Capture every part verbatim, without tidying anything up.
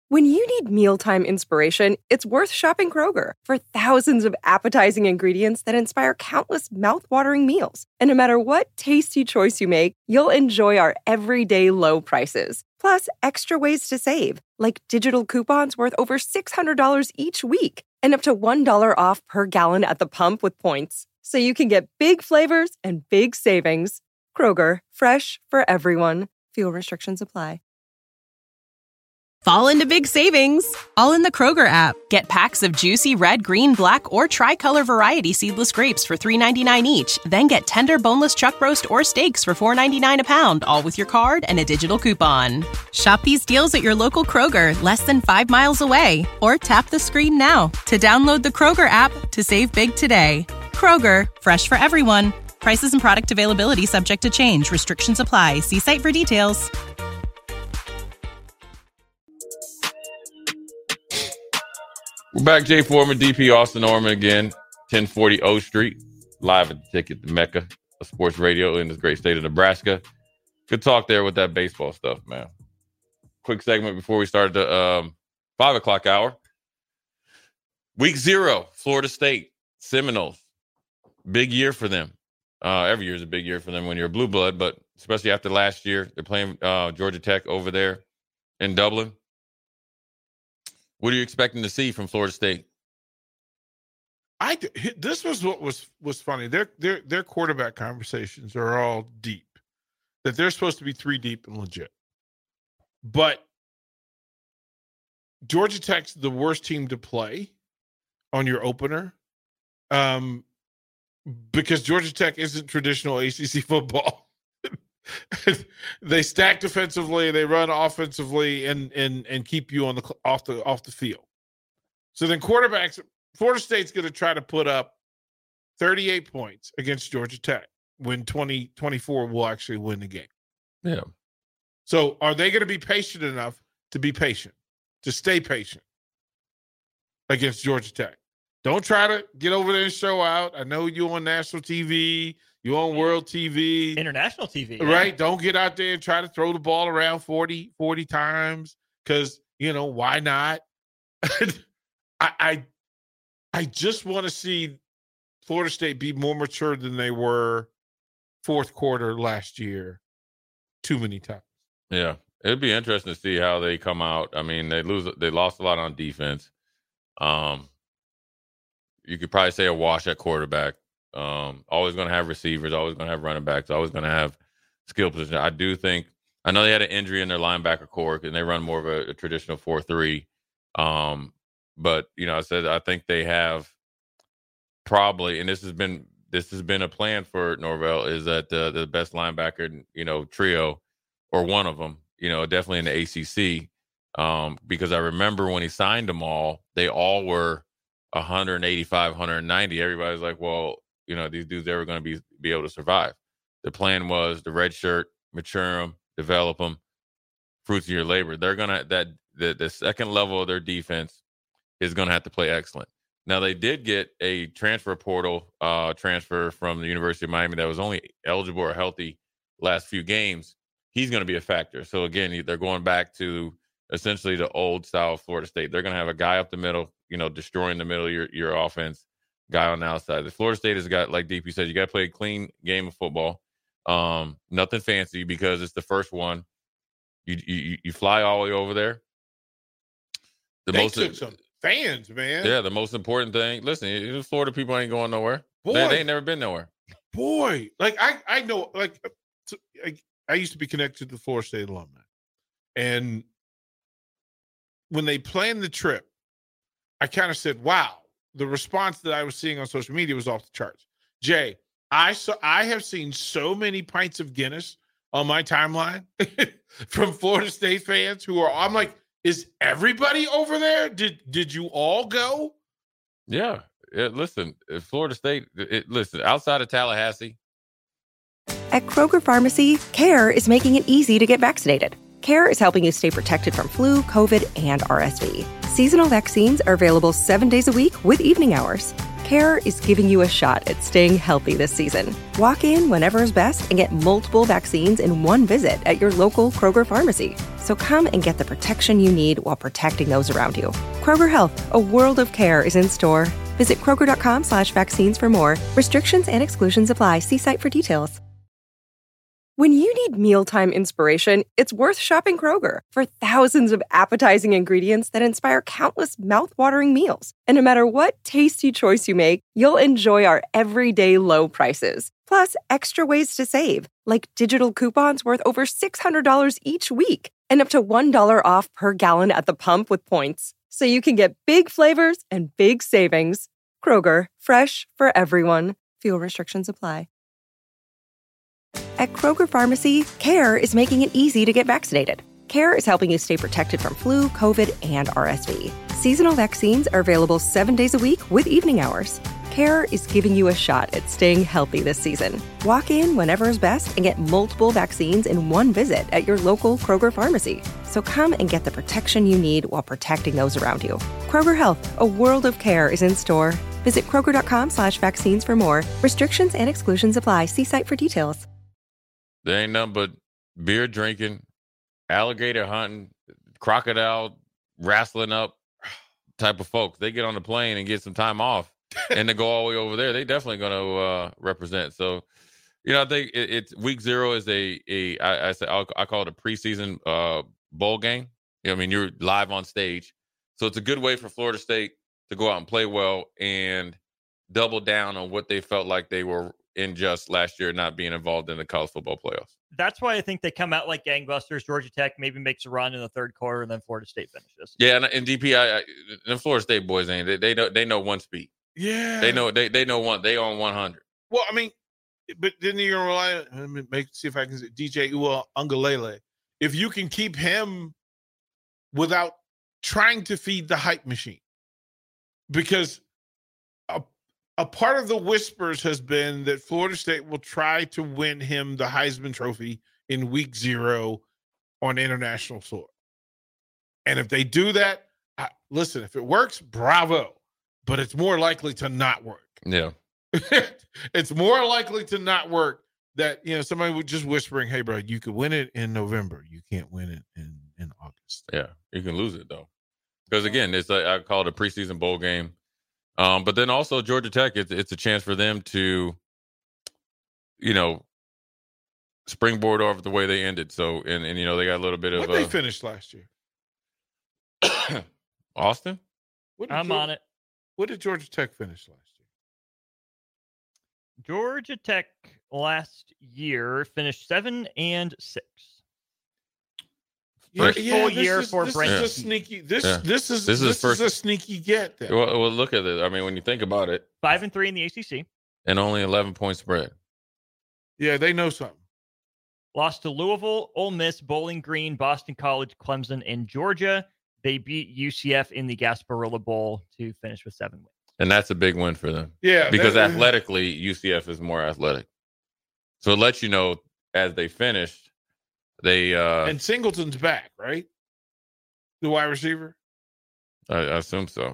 When you need mealtime inspiration, it's worth shopping Kroger for thousands of appetizing ingredients that inspire countless mouthwatering meals. And no matter what tasty choice you make, you'll enjoy our everyday low prices. Plus, extra ways to save, like digital coupons worth over six hundred dollars each week and up to one dollar off per gallon at the pump with points. So you can get big flavors and big savings. Kroger, fresh for everyone. Fuel restrictions apply. Fall into big savings, all in the Kroger app. Get packs of juicy red, green, black, or tricolor variety seedless grapes for three ninety-nine each. Then get tender boneless chuck roast or steaks for four ninety-nine a pound, all with your card and a digital coupon. Shop these deals at your local Kroger, less than five miles away. Or tap the screen now to download the Kroger app to save big today. Kroger, fresh for everyone. Prices and product availability subject to change. Restrictions apply. See site for details. We're back, Jay Foreman, D P Austin Norman again, ten forty O Street, live at the Ticket, the Mecca of sports radio in this great state of Nebraska. Good talk there with that baseball stuff, man. Quick segment before we start the um, five o'clock hour. Week zero, Florida State, Seminoles. Big year for them. Uh, every year is a big year for them when you're a blue blood, but especially after last year, they're playing uh, Georgia Tech over there in Dublin. What are you expecting to see from Florida State? I this was what was was funny. Their their their quarterback conversations are all deep. That they're supposed to be three deep and legit. But Georgia Tech's the worst team to play on your opener, um, because Georgia Tech isn't traditional A C C football. They stack defensively, they run offensively, and and and keep you on the off the off the field. So then quarterbacks, Florida State's going to try to put up thirty-eight points against Georgia Tech when twenty twenty-four will actually win the game. Yeah. So are they going to be patient enough to be patient, to stay patient against Georgia Tech? Don't try to get over there and show out. I know you on national T V. You on world T V. International T V. Right? Yeah. Don't get out there and try to throw the ball around forty, forty times because, you know, why not? I, I I just want to see Florida State be more mature than they were fourth quarter last year too many times. Yeah. It'd be interesting to see how they come out. I mean, they lose they lost a lot on defense. Um you could probably say a wash at quarterback. Um, always going to have receivers, always going to have running backs, always going to have skill position. I do think, I know they had an injury in their linebacker core and they run more of a, a traditional four three. Um, but, you know, I said, I think they have probably, and this has been, this has been a plan for Norvell, is that uh, the best linebacker, you know, trio or one of them, you know, definitely in the A C C. Um, because I remember when he signed them all, they all were one eighty-five, one ninety. Everybody's like, well, you know, these dudes ever going to be be able to survive. The plan was the red shirt, mature them, develop them, fruits of your labor. They're going to, that the, the second level of their defense is going to have to play excellent. Now, they did get a transfer portal uh, transfer from the University of Miami that was only eligible or healthy last few games. He's going to be a factor. So, again, they're going back to essentially the old style of Florida State. They're going to have a guy up the middle, you know, destroying the middle of your, your offense, guy on the outside. The Florida State has got, like D P said, you got to play a clean game of football. Um, nothing fancy because it's the first one. You you, you fly all the way over there. The they most took some fans, man. Yeah, the most important thing. Listen, the Florida people ain't going nowhere. Boy, they, they ain't never been nowhere. Boy, like I I know, like I, I used to be connected to the Florida State alumni, and when they planned the trip, I kind of said, wow, the response that I was seeing on social media was off the charts. Jay, I saw, I have seen so many pints of Guinness on my timeline from Florida State fans who are, I'm like, is everybody over there? Did did you all go? Yeah. yeah listen, Florida State, it, listen, outside of Tallahassee. At Kroger Pharmacy, CARE is making it easy to get vaccinated. CARE is helping you stay protected from flu, COVID, and R S V. Seasonal vaccines are available seven days a week with evening hours. CARE is giving you a shot at staying healthy this season. Walk in whenever is best and get multiple vaccines in one visit at your local Kroger pharmacy. So come and get the protection you need while protecting those around you. Kroger Health, a world of care is in store. Visit Kroger.com slash vaccines for more. Restrictions and exclusions apply. See site for details. When you need mealtime inspiration, it's worth shopping Kroger for thousands of appetizing ingredients that inspire countless mouth-watering meals. And no matter what tasty choice you make, you'll enjoy our everyday low prices. Plus, extra ways to save, like digital coupons worth over six hundred dollars each week and up to one dollar off per gallon at the pump with points. So you can get big flavors and big savings. Kroger, fresh for everyone. Fuel restrictions apply. At Kroger Pharmacy, CARE is making it easy to get vaccinated. CARE is helping you stay protected from flu, COVID, and R S V. Seasonal vaccines are available seven days a week with evening hours. CARE is giving you a shot at staying healthy this season. Walk in whenever is best and get multiple vaccines in one visit at your local Kroger pharmacy. So come and get the protection you need while protecting those around you. Kroger Health, a world of care is in store. Visit Kroger.com slash vaccines for more. Restrictions and exclusions apply. See site for details. There ain't nothing but beer drinking, alligator hunting, crocodile wrestling up type of folks. They get on the plane and get some time off and they go all the way over there. They definitely going to uh, represent. So, you know, I think it, it's week zero is a, a I, I, say, I'll, I call it a preseason uh, bowl game. You know, I mean, you're live on stage. So it's a good way for Florida State to go out and play well and double down on what they felt like they were in just last year, not being involved in the college football playoffs. That's why I think they come out like gangbusters. Georgia Tech maybe makes a run in the third quarter, and then Florida State finishes. Yeah, and, and D P, I, I, the Florida State boys ain't they, they know they know one speed. Yeah, they know they they know one. They on one hundred. Well, I mean, but then you're gonna rely on. Let me make see if I can D J Ua Ungalele. If you can keep him without trying to feed the hype machine, because a, a part of the whispers has been that Florida State will try to win him the Heisman Trophy in week zero on international soil. And if they do that, I, listen, if it works, bravo. But it's more likely to not work. Yeah. It's more likely to not work that, you know, somebody would just whispering, hey, bro, you could win it in November. You can't win it in, in August. Yeah, you can lose it, though. Because, again, it's a, I call it a preseason bowl game. Um, but then also Georgia Tech, it's, it's a chance for them to, you know, springboard off the way they ended. So, and, and you know, they got a little bit of. What uh, they finished last year? Austin? I'm Georgia, on it. What did Georgia Tech finish last year? Georgia Tech last year finished seven and six. First yeah, full this year is, for this Brent. Is a Yeah. sneaky. This Yeah. this is This this, is first- is a sneaky get. Then. Well, well, look at it. I mean, when you think about it, Five and three in the A C C. and only eleven point spread. Yeah, they know something. Lost to Louisville, Ole Miss, Bowling Green, Boston College, Clemson, and Georgia. They beat U C F in the Gasparilla Bowl to finish with seven wins. And that's a big win for them. Yeah, Because that- athletically, U C F is more athletic. So it lets you know as they finished, they uh and Singleton's back, right? The wide receiver. I, I assume so.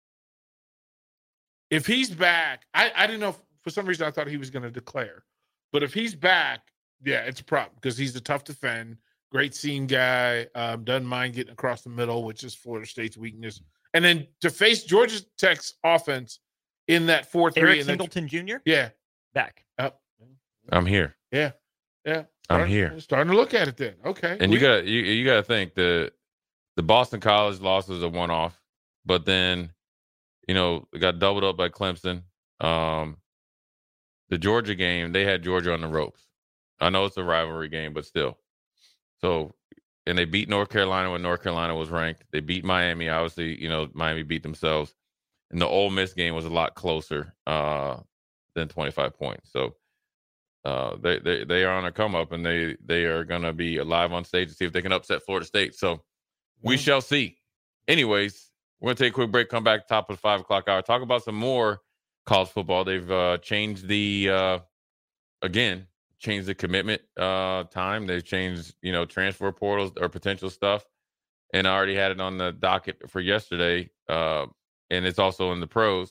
If he's back, I, I didn't know. If, for some reason, I thought he was going to declare. But if he's back, yeah, it's a problem because he's a tough defend, great seam guy, um, doesn't mind getting across the middle, which is Florida State's weakness. And then to face Georgia Tech's offense in that four three. Eric and then- Singleton Junior Yeah. back. Uh, I'm here. yeah. Yeah. I'm Starting- here. Starting to look at it then. Okay. And We- you got you you got to think the the Boston College loss was a one off, but then you know it got doubled up by Clemson. Um, the Georgia game, they had Georgia on the ropes. I know it's a rivalry game, but still. So, and they beat North Carolina when North Carolina was ranked. They beat Miami. Obviously, you know Miami beat themselves. And the Ole Miss game was a lot closer uh, than twenty-five points. So. Uh, they, they they are on a come up, and they they are going to be live on stage to see if they can upset Florida State. So we Yeah. shall see. Anyways, we're going to take a quick break, come back top of the five o'clock hour, talk about some more college football. They've uh, changed the, uh, again, changed the commitment uh, time. They've changed, you know, transfer portals or potential stuff. And I already had it on the docket for yesterday. Uh, and it's also in the pros.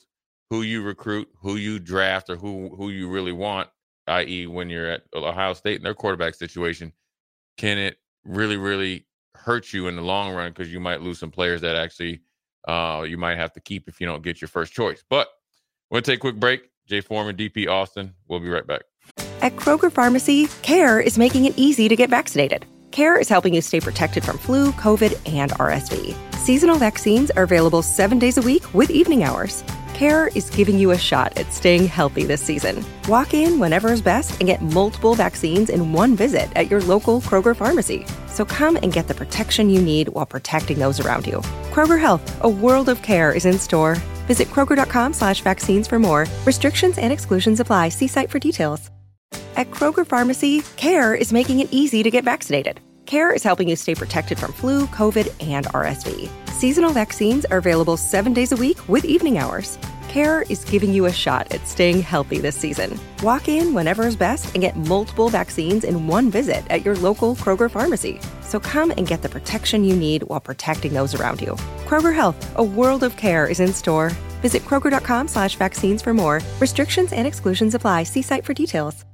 who you recruit, who you draft, or who who you really want, that is when you're at Ohio State and their quarterback situation, can it really, really hurt you in the long run because you might lose some players that actually uh, you might have to keep if you don't get your first choice. But we're going to take a quick break. Jay Foreman, D P Austin. We'll be right back. At Kroger Pharmacy, CARE is making it easy to get vaccinated. CARE is helping you stay protected from flu, COVID, and R S V. Seasonal vaccines are available seven days a week with evening hours. CARE is giving you a shot at staying healthy this season. Walk in whenever is best and get multiple vaccines in one visit at your local Kroger pharmacy. So come and get the protection you need while protecting those around you. Kroger Health, a world of care is in store. Visit Kroger.com slash vaccines for more. Restrictions and exclusions apply. See site for details. At Kroger Pharmacy, CARE is making it easy to get vaccinated. CARE is helping you stay protected from flu, COVID, and R S V. Seasonal vaccines are available seven days a week with evening hours. CARE is giving you a shot at staying healthy this season. Walk in whenever is best and get multiple vaccines in one visit at your local Kroger pharmacy. So come and get the protection you need while protecting those around you. Kroger Health, a world of care is in store. Visit Kroger.com slash vaccines for more. Restrictions and exclusions apply. See site for details.